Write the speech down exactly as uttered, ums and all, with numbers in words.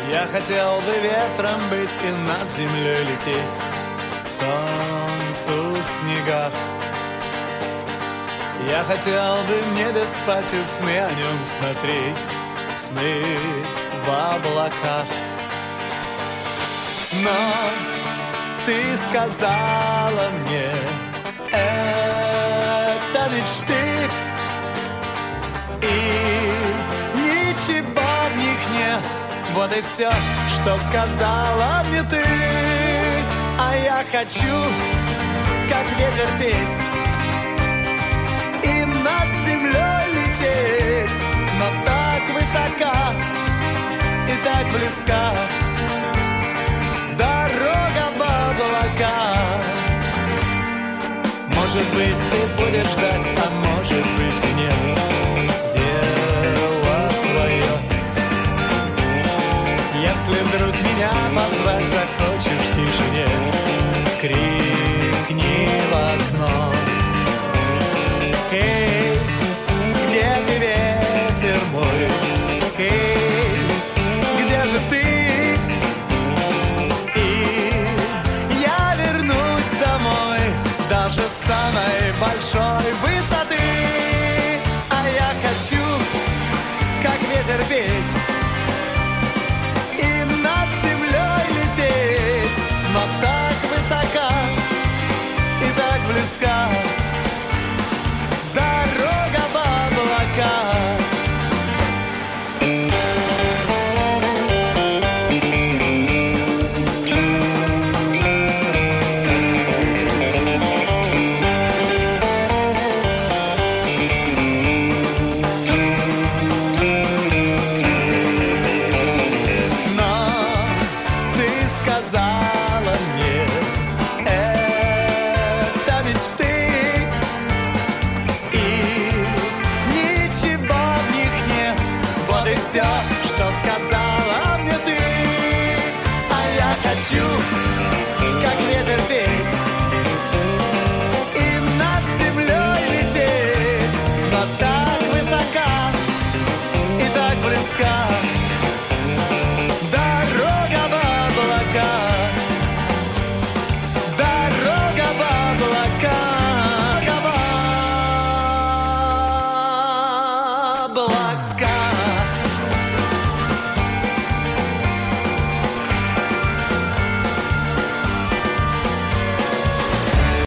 Я хотел бы ветром быть и над землей лететь, к солнцу в снегах. Я хотел бы в небе спать и сны о нем смотреть, сны в облаках. Но ты сказала мне, это мечты, и ничего в них нет. Вот и все, что сказала мне ты. А я хочу, как ветер, петь и над землей лететь, но так высока и так близка дорога в облака. Может быть, ты будешь ждать, а может быть и нет. Дело твое. Если вдруг меня позвать захочешь в тишине, крикни в окно. Эй, где ты, ветер мой? Эй, где же ты? И я вернусь домой даже с самой большой высоты. А я хочу, как ветер, петь и над землей лететь, но так высока и так близка дорога в облака. Все,